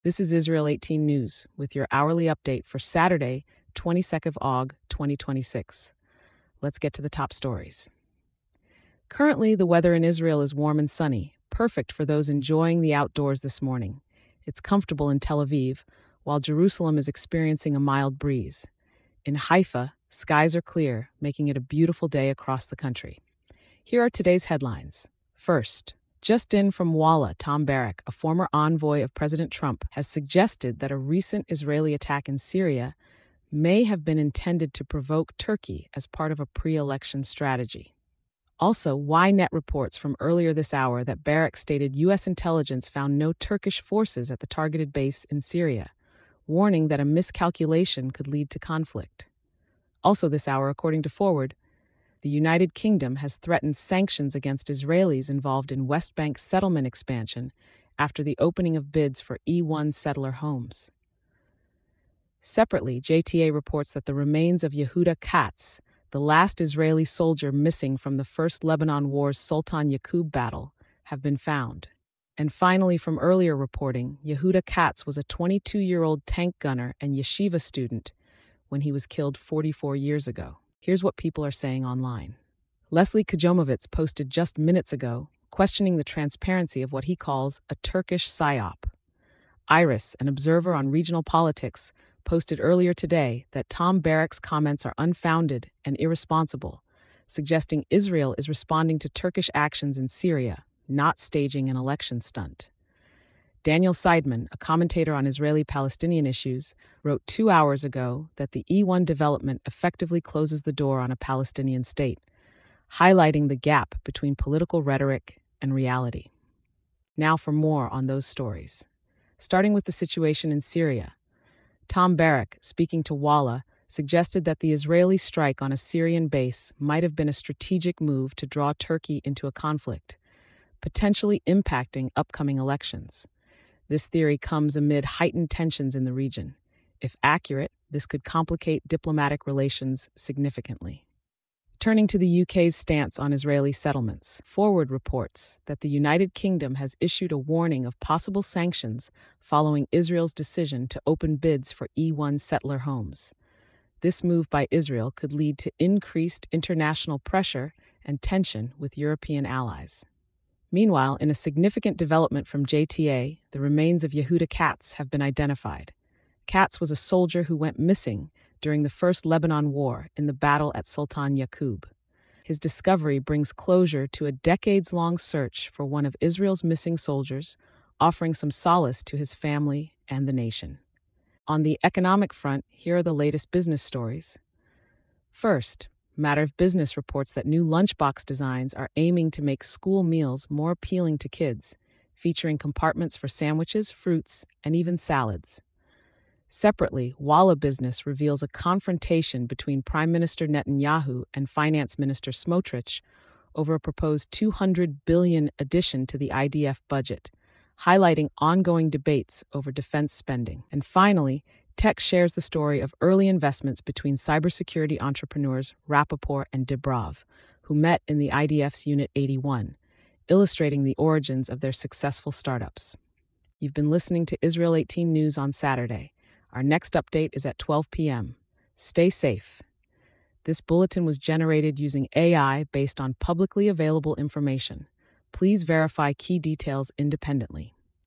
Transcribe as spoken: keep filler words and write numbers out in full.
This is Israel eighteen News with your hourly update for Saturday, twenty-second of August, twenty twenty-six. Let's get to the top stories. Currently, the weather in Israel is warm and sunny, perfect for those enjoying the outdoors this morning. It's comfortable in Tel Aviv, while Jerusalem is experiencing a mild breeze. In Haifa, skies are clear, making it a beautiful day across the country. Here are today's headlines. First, just in from Walla, Tom Barak, a former envoy of President Trump, has suggested that a recent Israeli attack in Syria may have been intended to provoke Turkey as part of a pre-election strategy. Also, Ynet reports from earlier this hour that Barak stated U S intelligence found no Turkish forces at the targeted base in Syria, warning that a miscalculation could lead to conflict. Also this hour, according to Forward, the United Kingdom has threatened sanctions against Israelis involved in West Bank settlement expansion after the opening of bids for E one settler homes. Separately, J T A reports that the remains of Yehuda Katz, the last Israeli soldier missing from the First Lebanon War's Sultan Yaqub battle, have been found. And finally, from earlier reporting, Yehuda Katz was a twenty-two-year-old tank gunner and yeshiva student when he was killed forty-four years ago. Here's what people are saying online. Leslie Kajomovitz posted just minutes ago, questioning the transparency of what he calls a Turkish psyop. Iris, an observer on regional politics, posted earlier today that Tom Barak's comments are unfounded and irresponsible, suggesting Israel is responding to Turkish actions in Syria, not staging an election stunt. Daniel Seidman, a commentator on Israeli-Palestinian issues, wrote two hours ago that the E one development effectively closes the door on a Palestinian state, highlighting the gap between political rhetoric and reality. Now for more on those stories. Starting with the situation in Syria, Tom Barak, speaking to Walla, suggested that the Israeli strike on a Syrian base might have been a strategic move to draw Turkey into a conflict, potentially impacting upcoming elections. This theory comes amid heightened tensions in the region. If accurate, this could complicate diplomatic relations significantly. Turning to the U K's stance on Israeli settlements, Forward reports that the United Kingdom has issued a warning of possible sanctions following Israel's decision to open bids for E one settler homes. This move by Israel could lead to increased international pressure and tension with European allies. Meanwhile, in a significant development from J T A, the remains of Yehuda Katz have been identified. Katz was a soldier who went missing during the First Lebanon War in the battle at Sultan Yaqub. His discovery brings closure to a decades-long search for one of Israel's missing soldiers, offering some solace to his family and the nation. On the economic front, here are the latest business stories. First, Matter of Business reports that new lunchbox designs are aiming to make school meals more appealing to kids, featuring compartments for sandwiches, fruits, and even salads. Separately, Walla Business reveals a confrontation between Prime Minister Netanyahu and Finance Minister Smotrich over a proposed two hundred billion dollars addition to the I D F budget, highlighting ongoing debates over defense spending. And finally, Tech shares the story of early investments between cybersecurity entrepreneurs Rappaport and Dibrov, who met in the I D F's Unit eighty-one, illustrating the origins of their successful startups. You've been listening to Israel eighteen News on Saturday. Our next update is at twelve p.m. Stay safe. This bulletin was generated using A I based on publicly available information. Please verify key details independently.